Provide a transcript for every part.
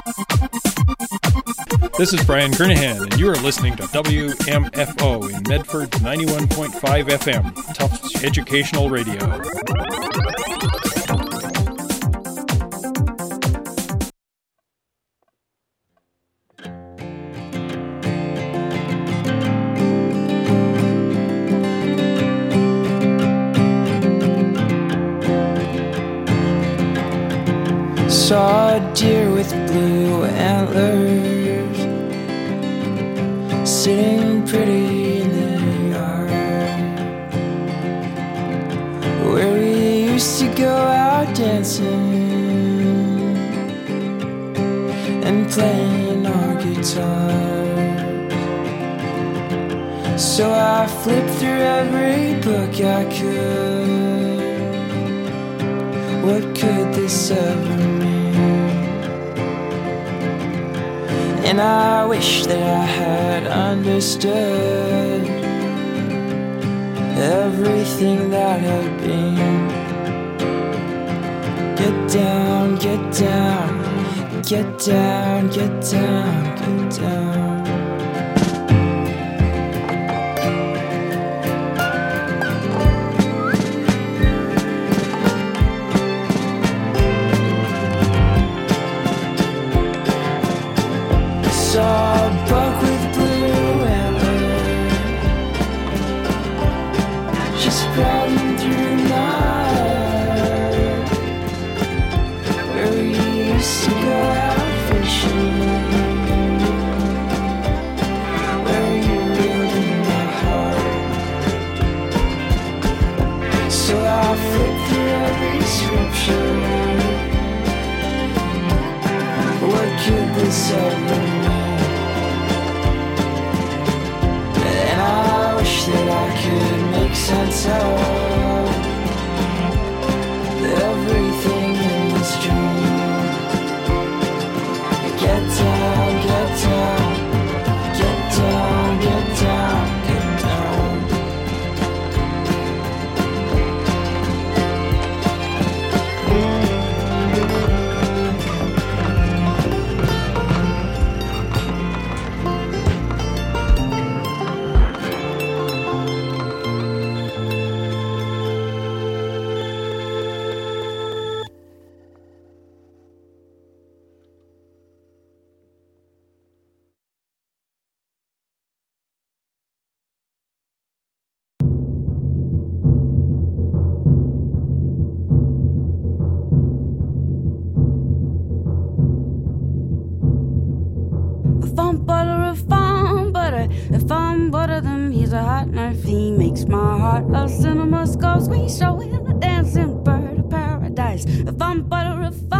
This is Brian Kernahan, and you are listening to WMFO in Medford 91.5 FM, Tufts Educational Radio. Saw a deer with blue antlers sitting pretty in the yard where we used to go out dancing and playing our guitars. So I flipped through every book I could. What could this ever mean? And I wish that I had understood everything that had been. Get down, get down, get down, get down, get down. Saw a buck with blue antlers just crawling through my heart where we used to go out fishing, where you reeled in my heart. So I flipped through every scripture. What could this ever mean? And I wish that I could make sense of everything in this dream. Get down, get down, get down, get down, get down. If I'm butter, then he's a hot knife. He makes my heart a cinema skull squeeze. So in a dancing bird of paradise. If I'm butter,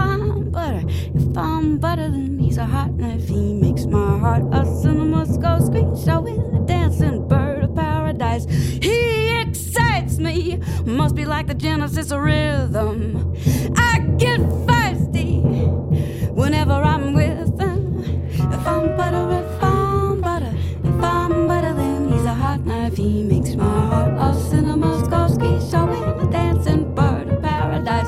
then he's a hot knife. He makes my heart a cinema skull squeeze. So in a dancing bird of paradise. He excites me, must be like the genesis of rhythm. I get feisty whenever I'm with him. If I'm butter, then he's a hot knife. He makes my heart a cinema skull ski. So in a dancing bird of paradise.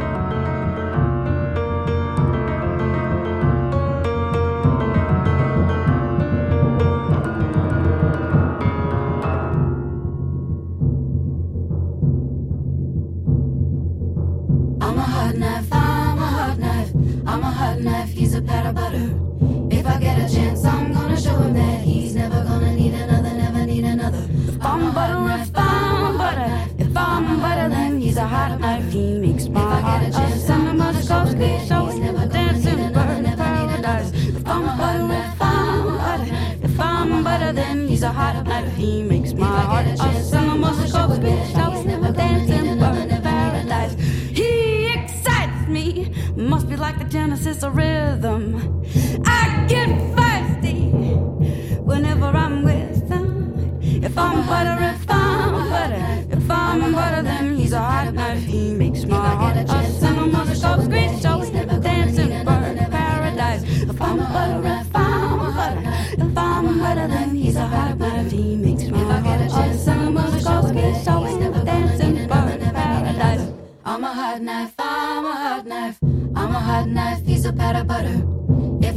I'm a hot knife, I'm a hot knife, I'm a hot knife. He's a pat of butter. If I get a chance, I'm gonna show him that he's never gonna need another, never need another. If I'm butter, if I'm butter, then he's a hot knife. He makes my heart a cinema skull ski. So he's never dancing bird of paradise. If I'm butter, if I'm butter, then he's a hot knife. He makes my heart a cinema skull ski. So he's never dancing bird of paradise. He excites me, must be like the genesis of rhythm. I get feisty whenever I'm with him. If I'm butter, then he's a hot knife. He makes my heart a cinema skull screech. So he's never dancing bird of paradise. If I'm butter, then he's a hot knife. He makes my heart a cinema skull screech. So he's never dancing bird of paradise. I'm a hot knife, I'm a hot knife, I'm a hot knife. He's a pat of butter.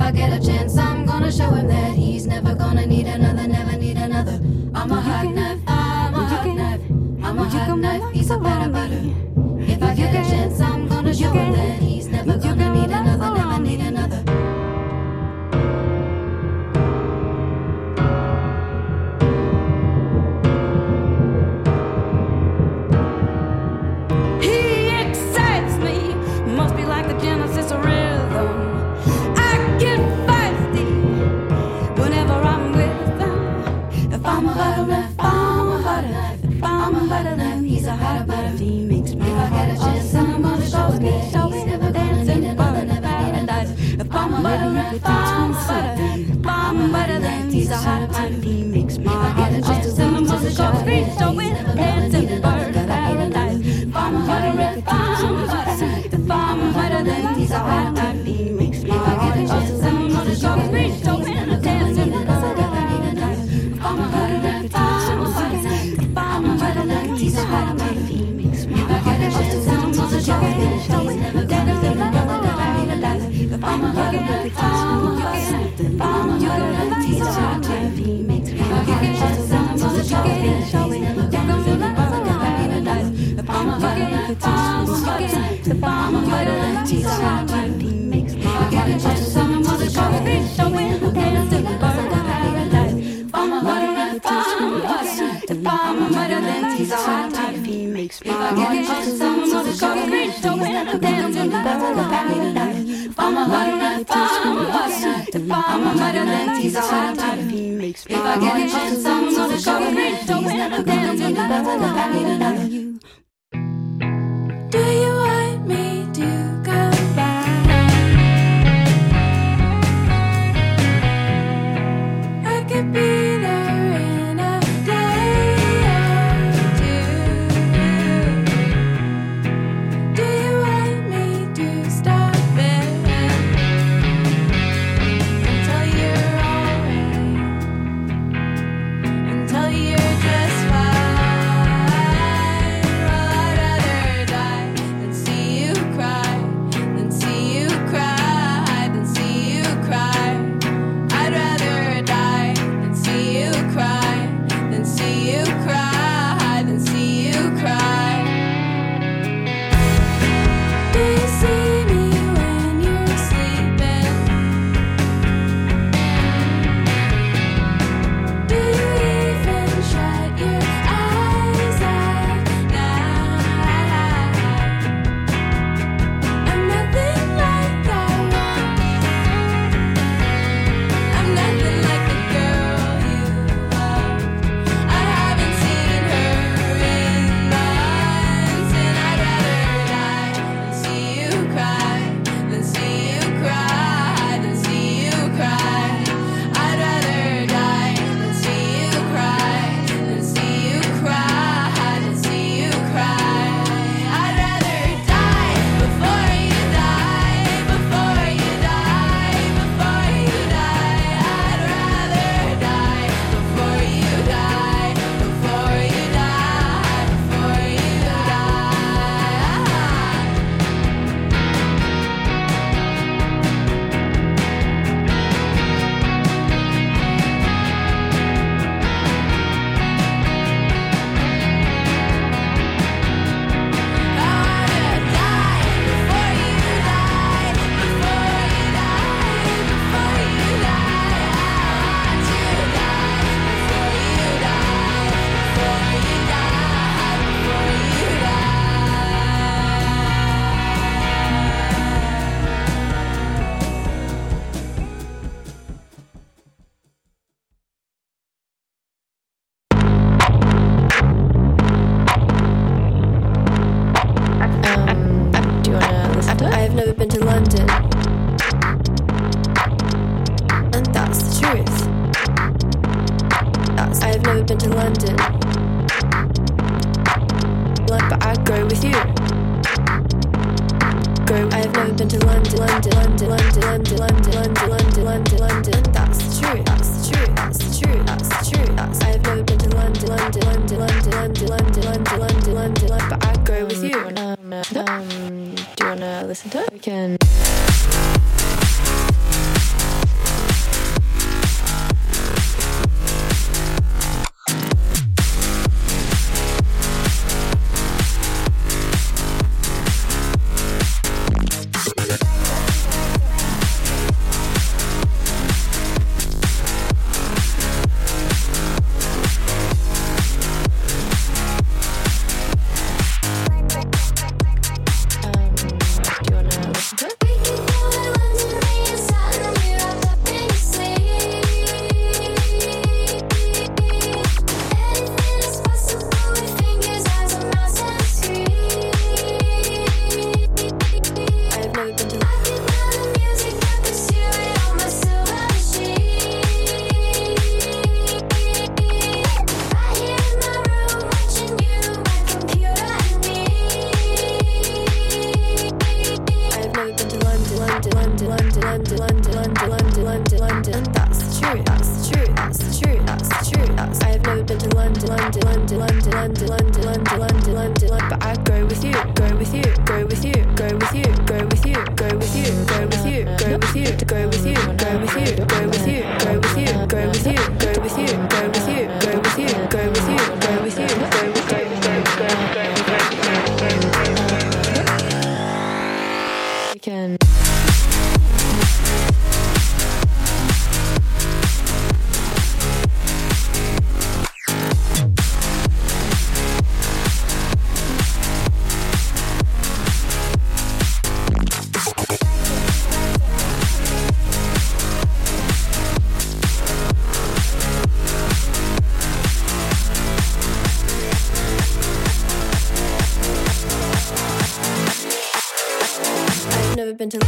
Go with you. into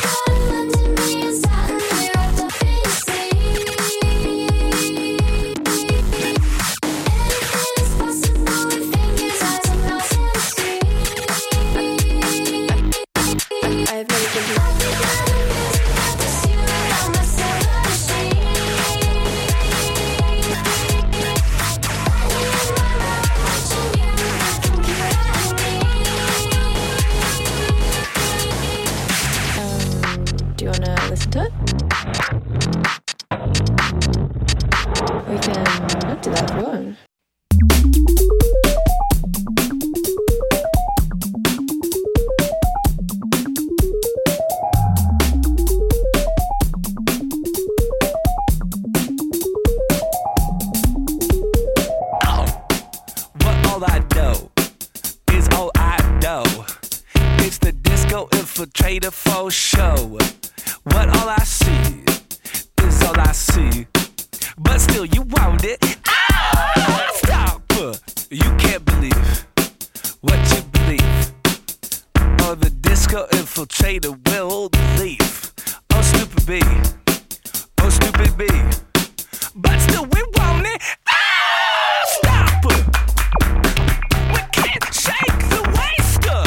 infiltrator for show. What all I see is all I see. But still you want it. Ah, stop. You can't believe what you believe. Oh, the disco infiltrator will leave. Oh, stupid B. Oh, stupid B. But still we want it. Ah, stop. We can't shake the waster.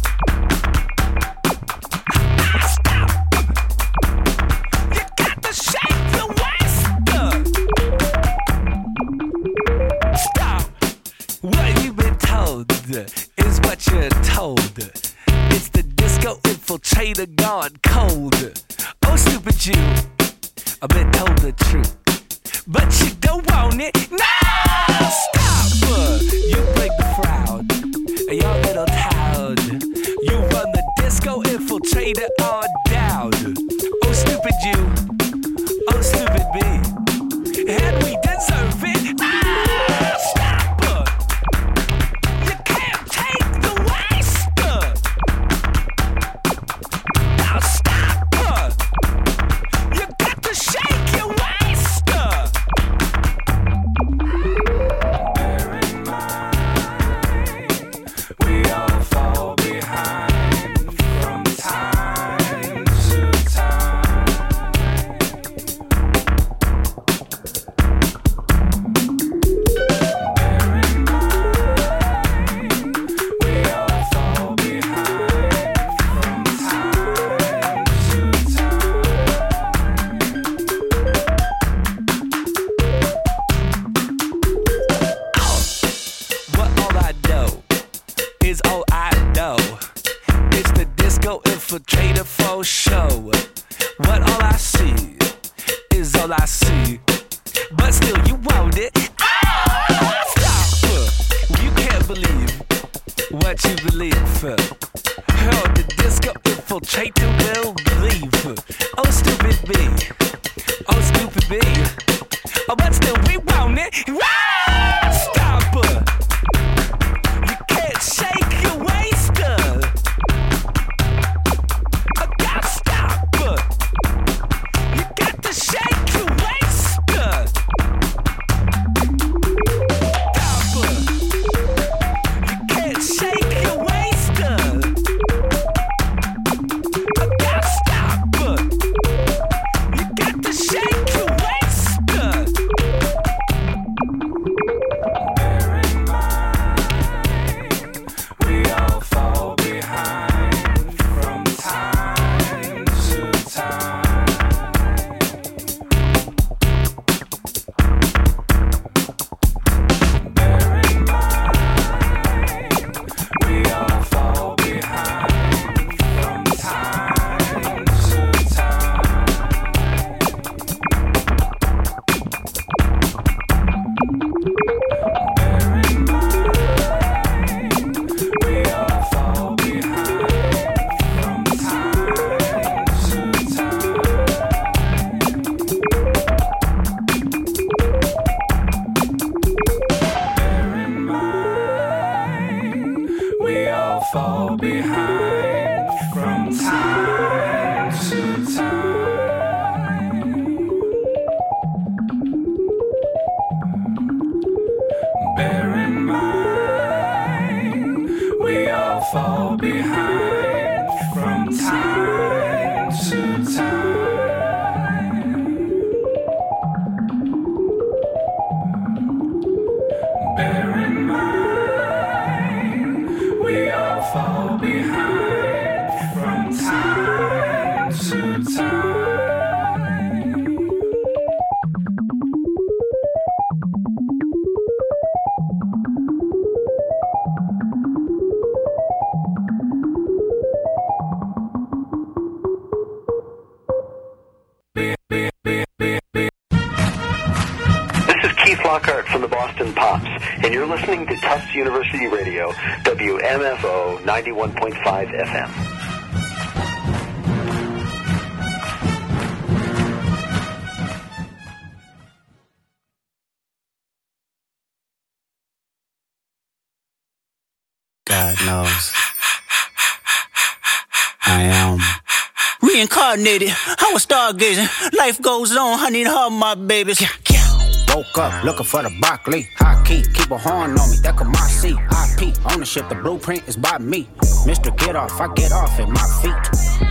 Ah, stop. You got to shake the waster. Stop. What you've been told is what you're told. It's the disco infiltrator gone cold. Oh, stupid you. I've been told the truth, but you don't want it. No, stop. You break the crowd, your little town. You run the disco infiltrator on down. Oh, stupid you. Oh, stupid me. And we deserve it. Ah, stop. You can't take the waste. Now stop. You got to shake your waist. Bear in mind, we all fall behind from time to time. Bear in mind, we all fall behind from time to What all I know is all I know. It's the disco infiltrator for show. What all I see is all I see. But still you want it. Ah, stop. You can't believe what you believe. Oh, the disco infiltrator will leave. Oh, stupid B. Oh, stupid B. Oh, but still we want it. Ah, stop. You can't shake your waist. Oh, God, stop. You got to shake your waist. Stop. You can't shake your waist. Oh, God, stop. You got to shake your waist. Bear in mind, we all fall behind from time to time. Bear in mind, we all fall behind from time to time. Bear in mind, we all fall behind from time to time. Bear in mind, we all fall behind from time to time. Bear in mind, we all fall behind from time Kurt from the Boston Pops, and you're listening to Tufts University Radio, WMFO 91.5 FM. God knows I am reincarnated. I was stargazing. Life goes on. I need all my babies. Woke up looking for the broccoli. High key, keep a horn on me. That could my seat. IP ownership. The blueprint is by me. Mr. Get Off, I get off at my feet.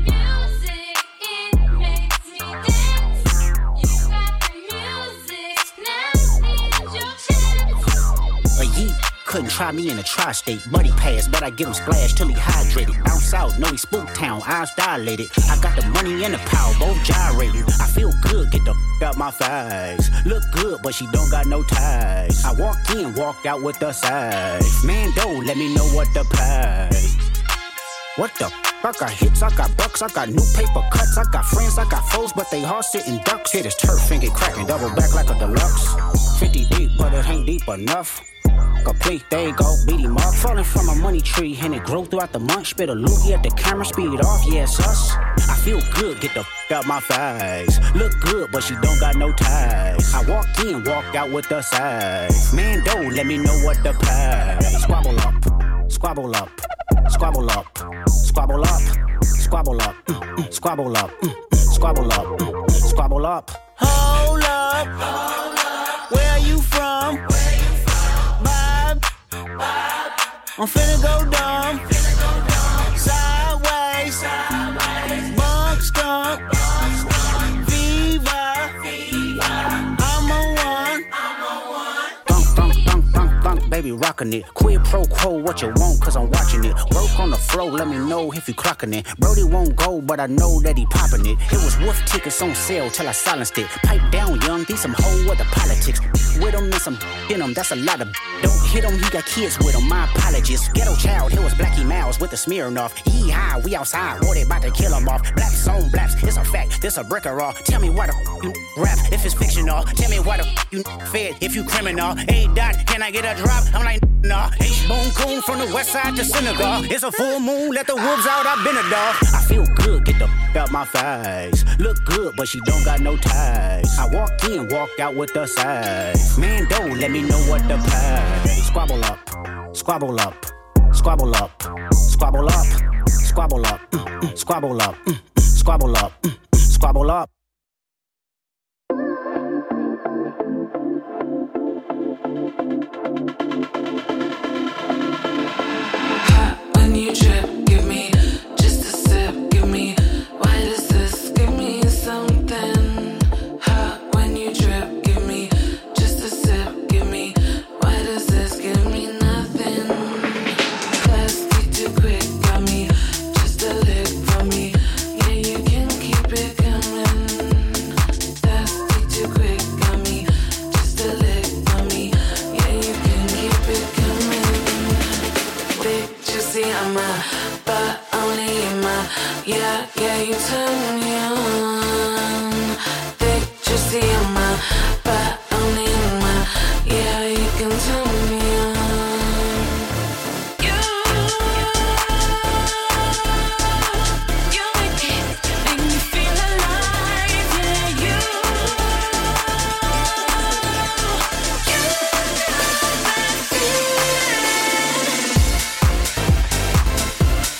Couldn't try me in a tri-state. Buddy pass, but I give him splash till he hydrated. Bounce out, know he spook town, eyes dilated. I got the money and the power, both gyrating. I feel good, get the out my face. Look good, but she don't got no ties. I walked in, walked out with the size. Man, don't let me know what to pay. What the I got hits, I got bucks, I got new paper cuts, I got friends, I got foes, but they all sitting ducks. Hit his turf and get cracking, double back like a deluxe. 50 deep, but it ain't deep enough. Complete, there you go, beat him up. Falling from a money tree, and it grew throughout the month. Spit a loogie at the camera, speed off, yeah, it's us. I feel good, get the out my face. Look good, but she don't got no ties. I walked in, walked out with the size. Man, don't let me know what to pay. Squabble up, squabble up, squabble up, squabble up, squabble up, squabble up, squabble up, squabble up. Hold up, where are you from? I'm finna go dumb, sideways, bunk skunk, Viva, I'm a one. Thunk, baby, rockin' it. Quid pro quo, what you want, cause I'm watching it. Broke on the floor, let me know if you clockin' it. Brody won't go, but I know that he poppin' it. It was wolf tickets on sale till I silenced it. Pipe down, young, these some whole other politics. With him and some in him, that's a lot of. Don't hit him, he got kids with him, my apologies. Ghetto child, here was Blackie Mouse with the Smirnoff. Yee-haw, we outside, boy, they about to kill him off. Blaps on blaps, it's a fact, this a brick or raw. Tell me why the you rap if it's fictional. Tell me why the you fed if you criminal. Hey, Dot, can I get a drop? I'm like, nah. H-Bone Coon from the west side to Senegal. It's a full moon, let the wolves out, I've been a dog. I feel good, get the out my face. Look good, but she don't got no ties. I walked in, walked out with the size. Man, don't let me know what to pay. Squabble up, squabble up, squabble up, squabble up, squabble up, squabble up, squabble up, squabble up. When you trip, give me just a sip, give me, why does this give me something? Hot when you trip, give me just a sip, give me, why does this give me nothing? Thirsty too quick, got me, just a lick for me, yeah you can keep it coming. Thirsty too quick, got me, just a lick for me, yeah you can keep it coming. Big juicy, I'm a, but only in my, yeah, you turn me on. Big juicy, I'm a, but only in my, yeah, you can turn me on. You make me feel alive, yeah, you that feeling.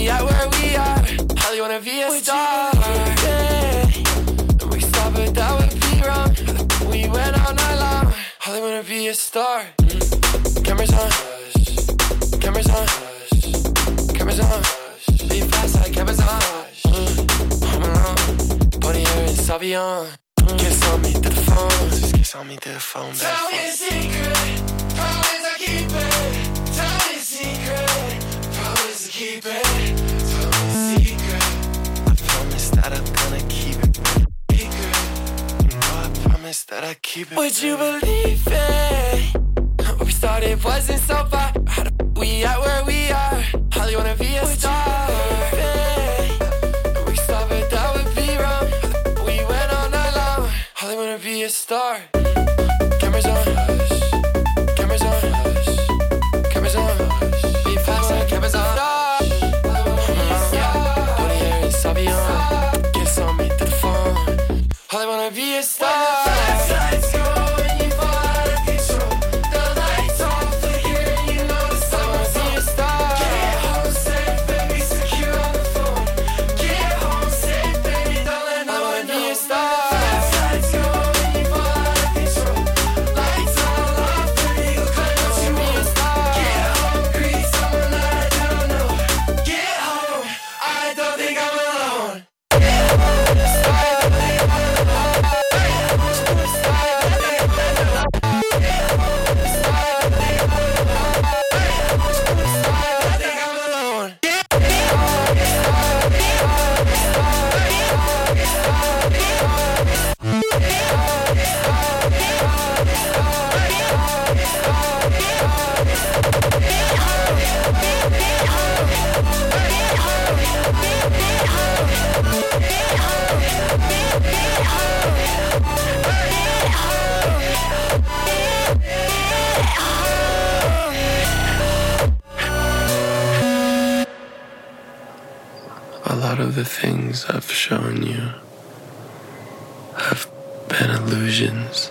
we at where we are? Holly wanna be a star. We stop it, that would be wrong. We went all night long. Holly wanna be a star. Cameras on, cameras on, cameras on. Be fast like cameras on. Home alone, pony hair and Savion. Kiss on me through the phone, just kiss on me through the phone. Tell me a secret, promise I keep it. Tell me a secret, promise I keep it. Tell me a secret, I promise that I'm gonna keep it secret. You know I promise that I keep it. Would you believe it? What we started wasn't so far. How the we at where we are? Holly wanna be a star. We stop it, that would be wrong. We went all night long. Holly wanna be a star. Cameras on, cameras on, cameras on. Be fast like cameras on. Pony hair and Savion. Kiss on me through the phone. Holly wanna be a star. Flashlights go and you fall out of control. The lights all flicker and you know the summer's on. Be a star. Get home safe, baby, secure on the phone. Get home safe, baby, don't let no one know. Be a star. Flashlights go and you fall out of control. Lights all off, baby, go climb what you want. Be a star. Get home, grease on the night, I don't know. Get home, I don't think I'm alone. A lot of the things I've shown you have been illusions.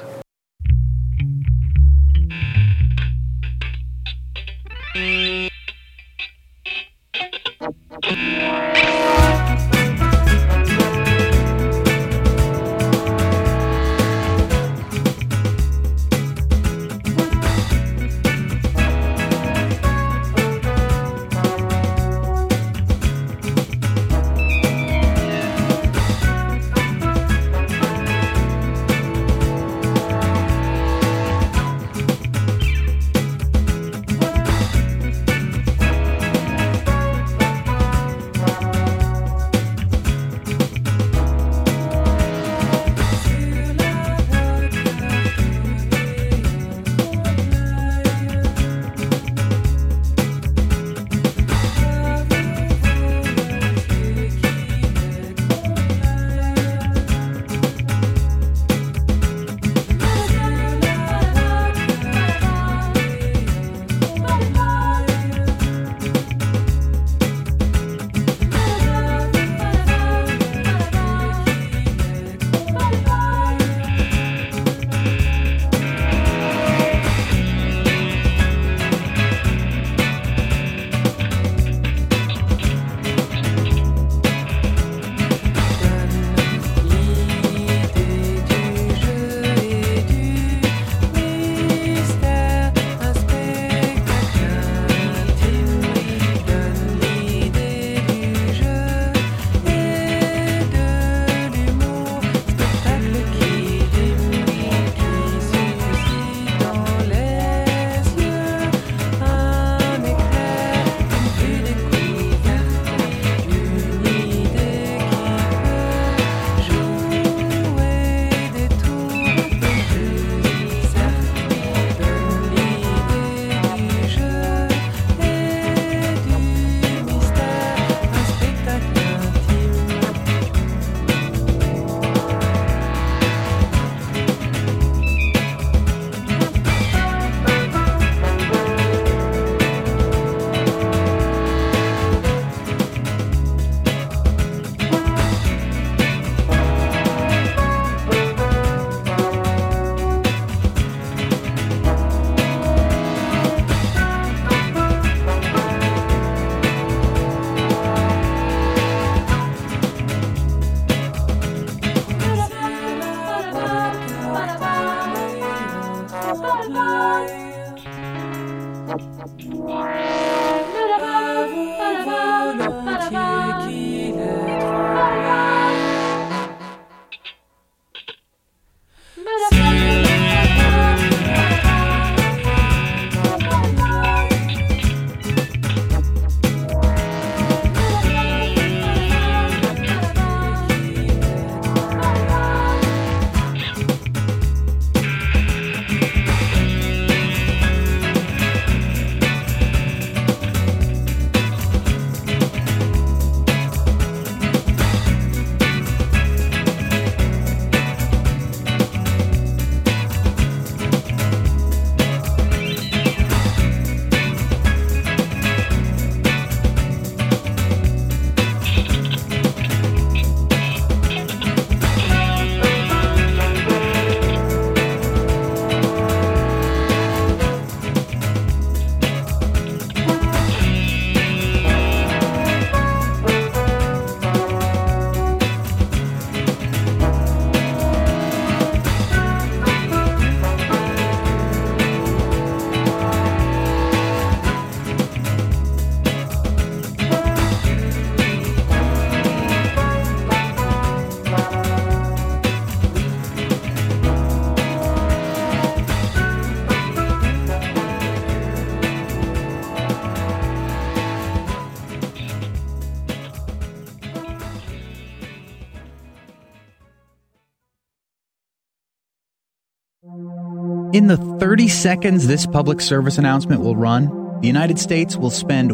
In the 30 seconds this public service announcement will run, the United States will spend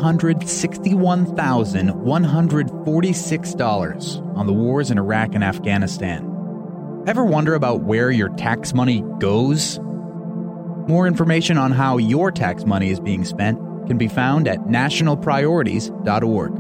$161,146 on the wars in Iraq and Afghanistan. Ever wonder about where your tax money goes? More information on how your tax money is being spent can be found at nationalpriorities.org.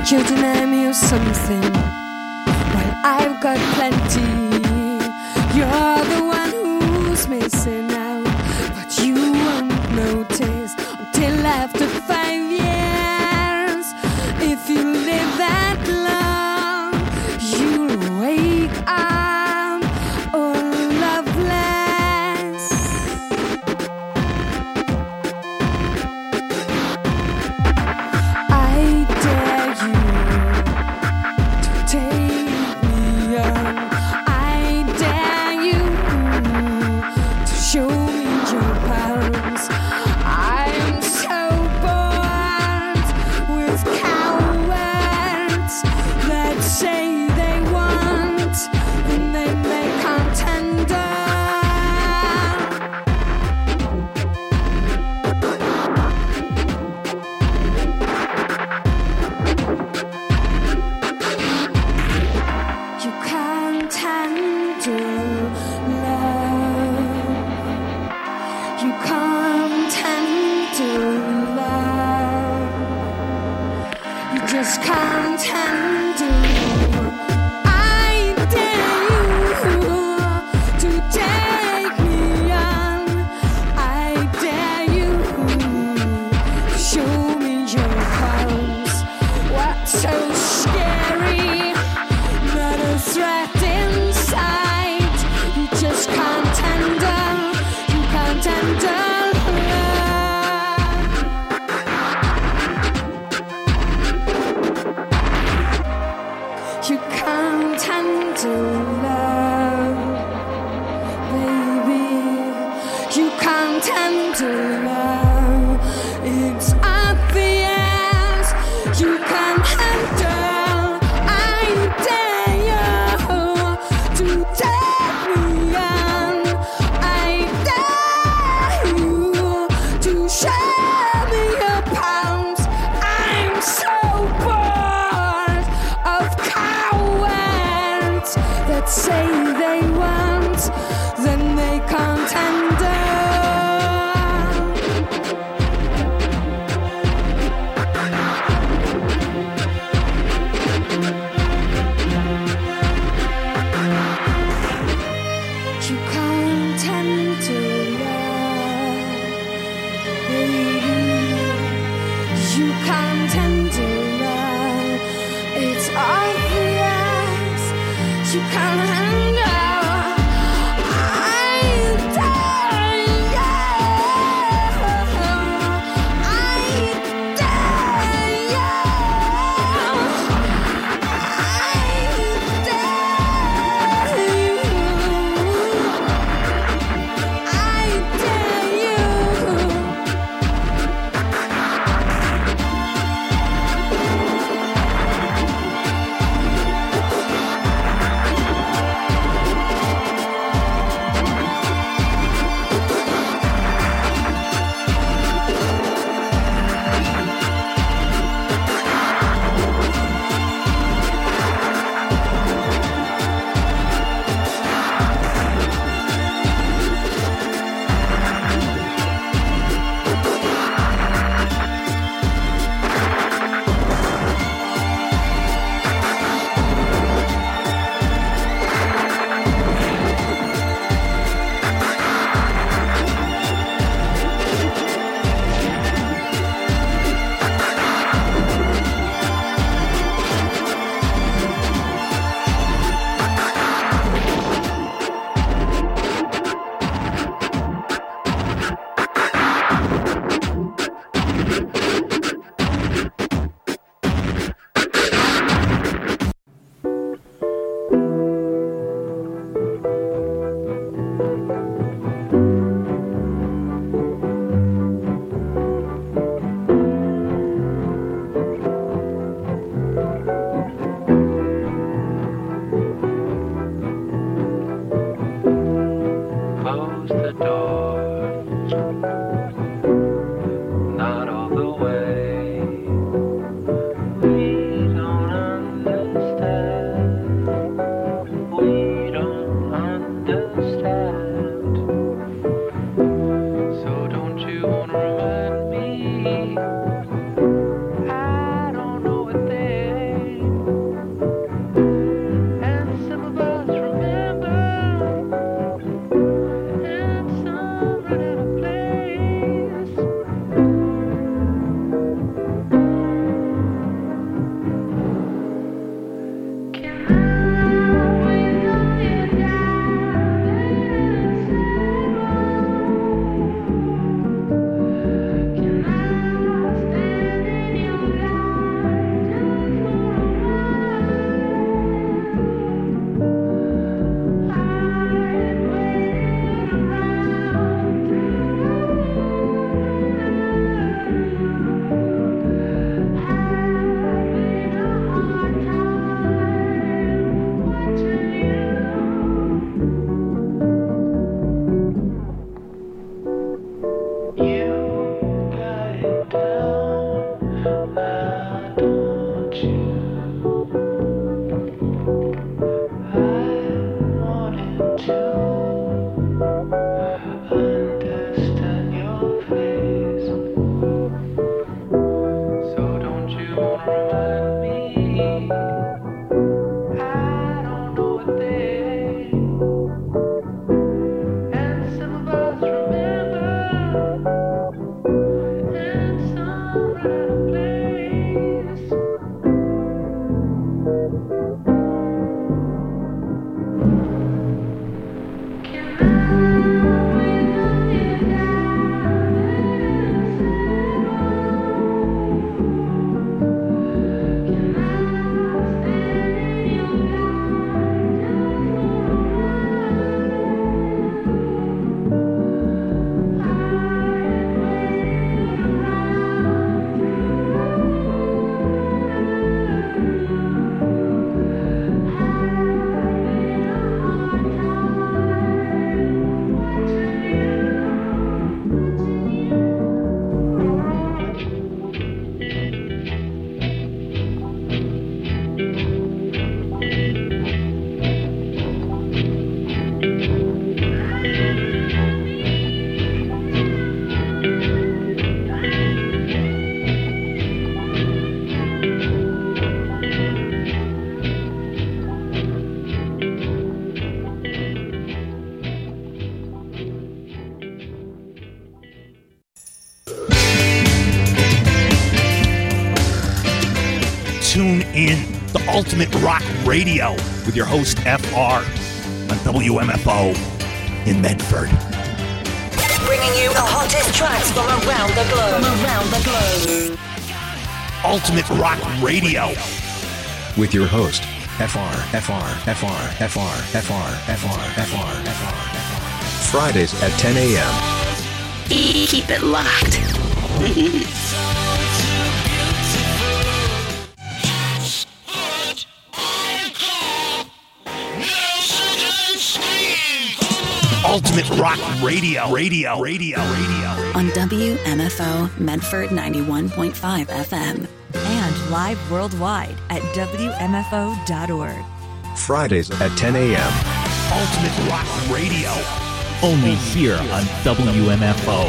You deny me of something while I've got plenty. You're the one who's missing out, but you won't notice until after 5 years. If you live that long, you'll wake up all loveless. I dare you to take me on. I dare you to show me your powers. I'm so bored with cowards that say they want and then they can't tender. You can't handle love. You can't handle love. You just can't handle. I dare you to take me on. I dare you to show me your powers. What's so scary? Not a threat in sight. You just can't handle. You can't handle love. You can't handle love, baby. You can't handle love. It's obvious. You can't handle. I dare you to take me on. I dare you to show me your palms. I'm so bored of cowards that say they want, then they can't handle. You can't handle love, baby. You can't handle love. It's obvious. You can't handle. I dare you. I dare you. I dare you. I dare you. Tune in to Ultimate Rock Radio with your host FR on WMFO in Medford. Bringing you the hottest tracks from around the globe. Ultimate Rock Radio with your host Fridays at 10 a.m. Keep it locked. Ultimate Rock Radio. On WMFO Medford 91.5 FM. And live worldwide at WMFO.org. Fridays at 10 a.m. Ultimate Rock Radio. Only here on WMFO.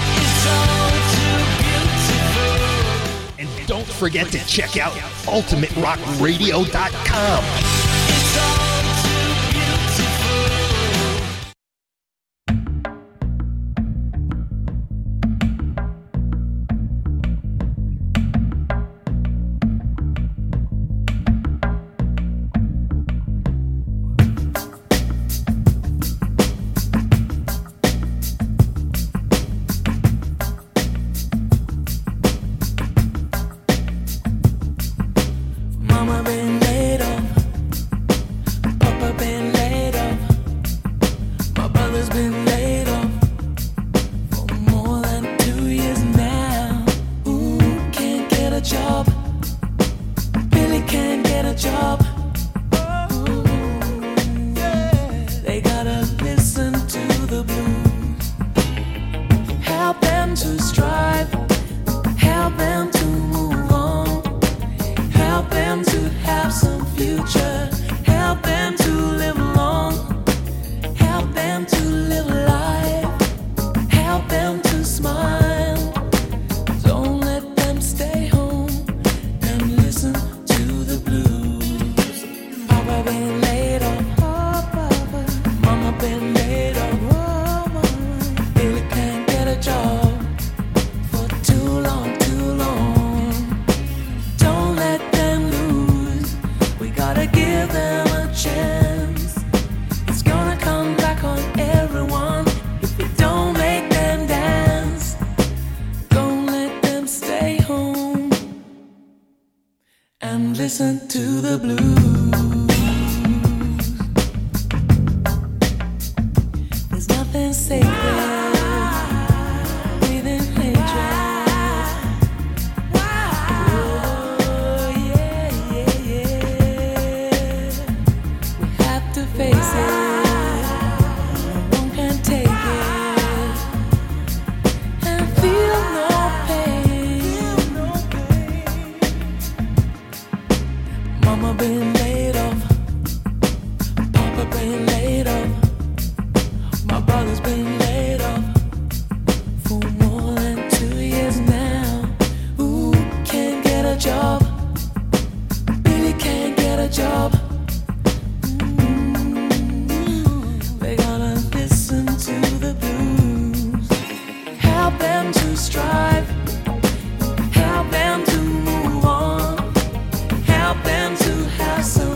And don't forget to check out UltimateRockRadio.com. Listen to the blues. There's nothing sacred within hatred. Oh, yeah, yeah, yeah. We have to face it. No one can take it and feel no pain. Mama been laid off, Papa been laid off, my brother's been laid off for more than 2 years now. Ooh, can't get a job, Billy can't get a job. They gotta listen to the blues. Help them to strive, help them to move on, help them to have some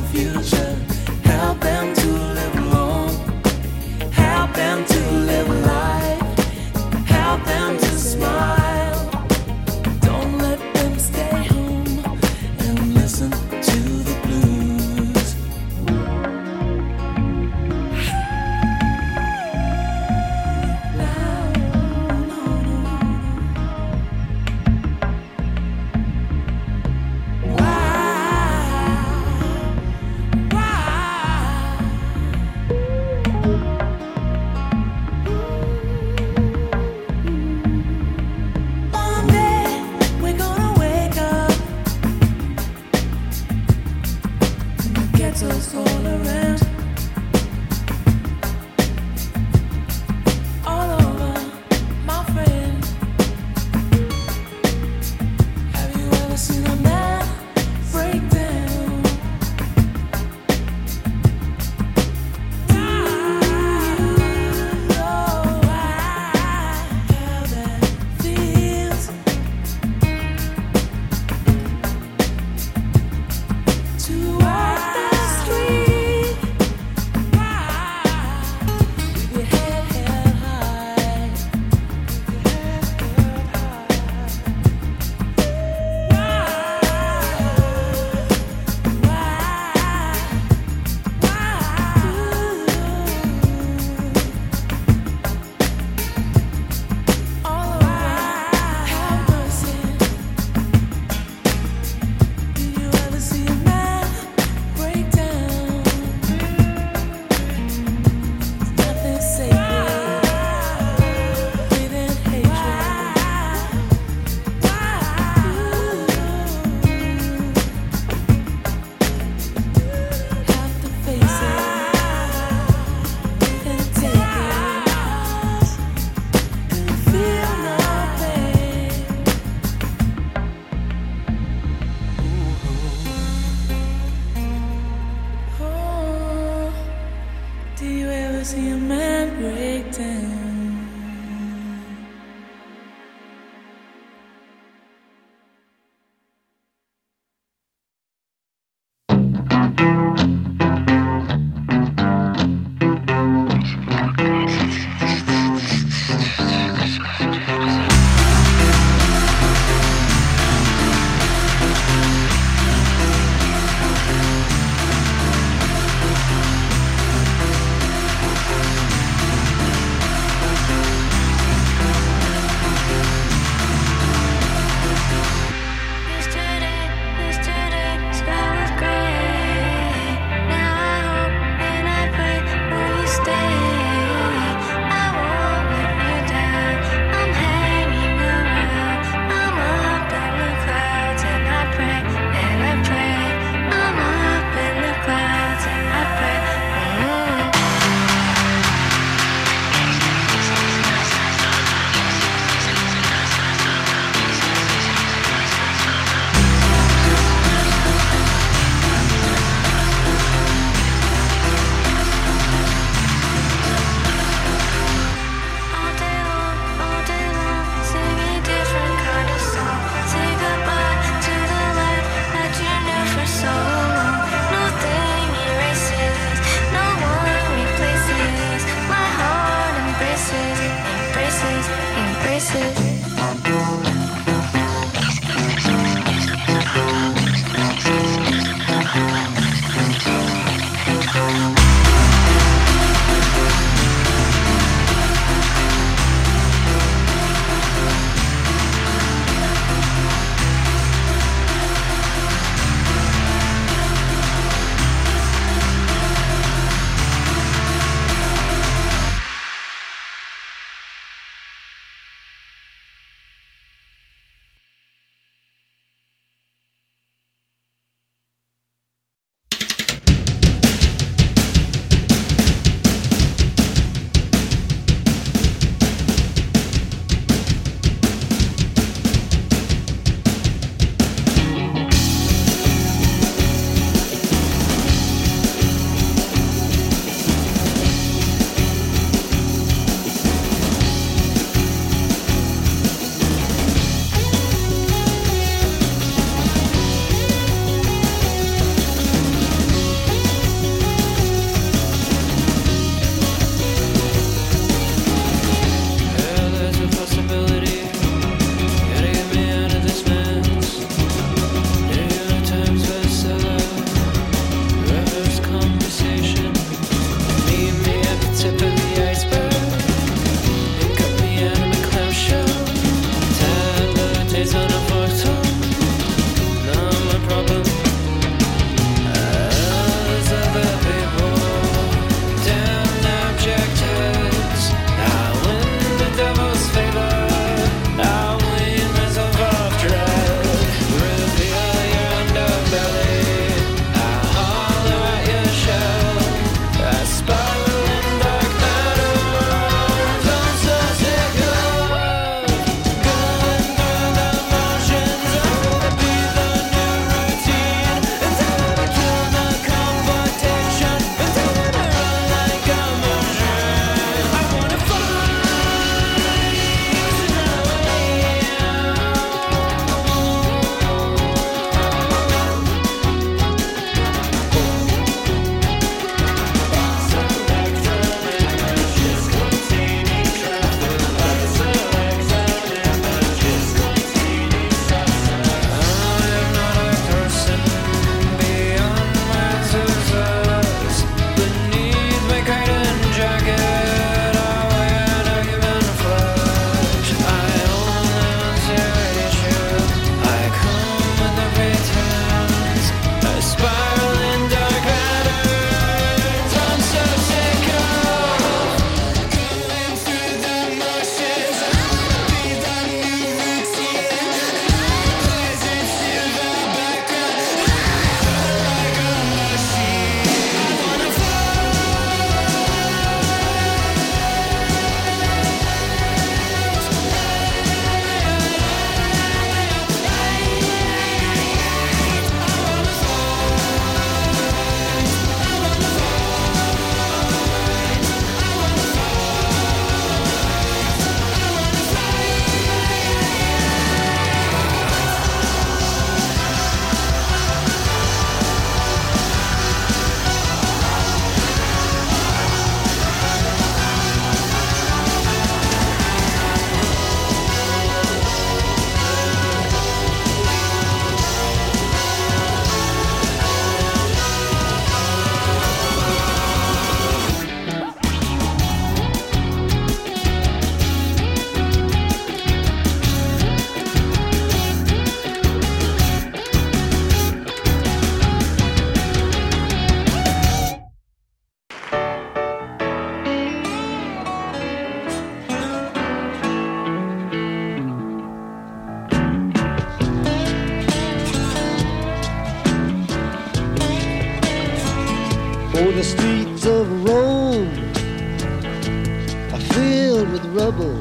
Oh, the streets of Rome are filled with rubble.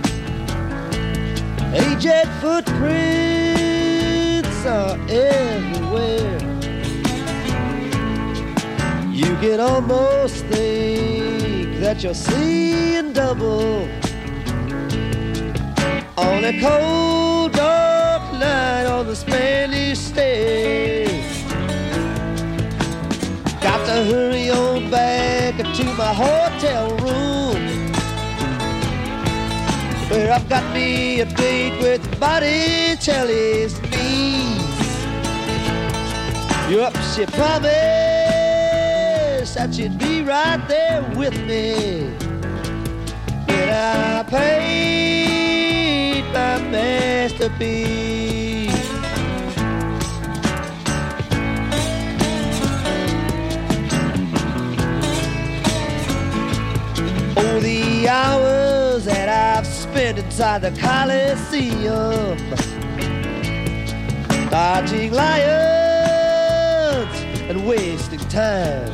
Aged footprints are everywhere. You can almost think that you're seeing double on a cold, dark night on the Spanish Stage. Got to hurry on back to my hotel room, where I've got me a date with Botticelli's niece. Yup, she promised that she'd be right there with me when I paint my masterpiece. Oh, the hours that I've spent inside the Coliseum, dodging lions and wasting time.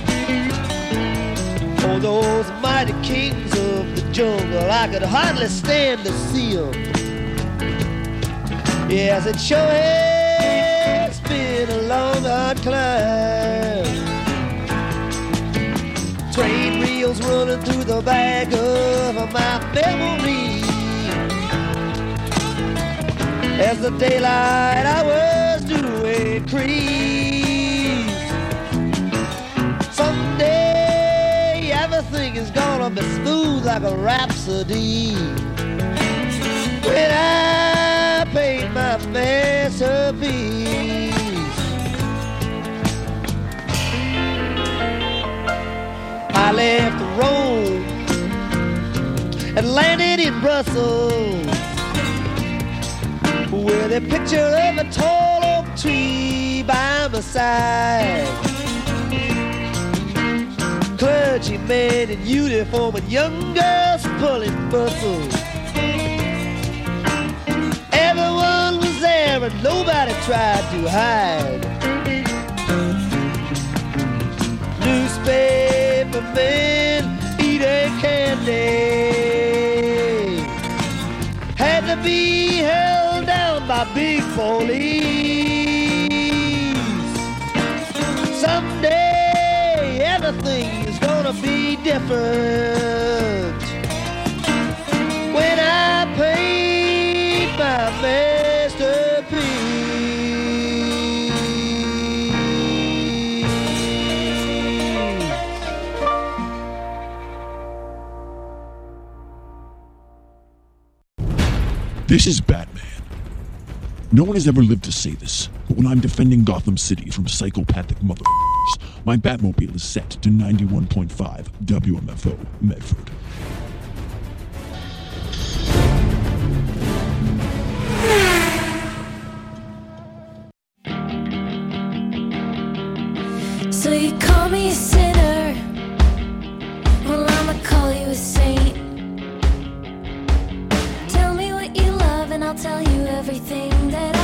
Oh, those mighty kings of the jungle, I could hardly stand to see them. Yes, it sure has been a long, hard climb. Train wheels running through the back of my memory as the daylight hours do increase. Someday everything is gonna be smooth like a rhapsody when I paint my masterpiece. I left Rome and landed in Brussels, with a picture of a tall oak tree by my side. Clergymen in uniform and young girls pulling muscles. Everyone was there and nobody tried to hide. Newspaper men eating candy had to be held down by big police. Someday everything is gonna be different when I paint my masterpiece. This is Batman. No one has ever lived to say this, but when I'm defending Gotham City from psychopathic motherfuckers, my Batmobile is set to 91.5 WMFO Medford. So you call me a sinner, well I'ma call you a saint. Tell me what you love and I'll tell you everything that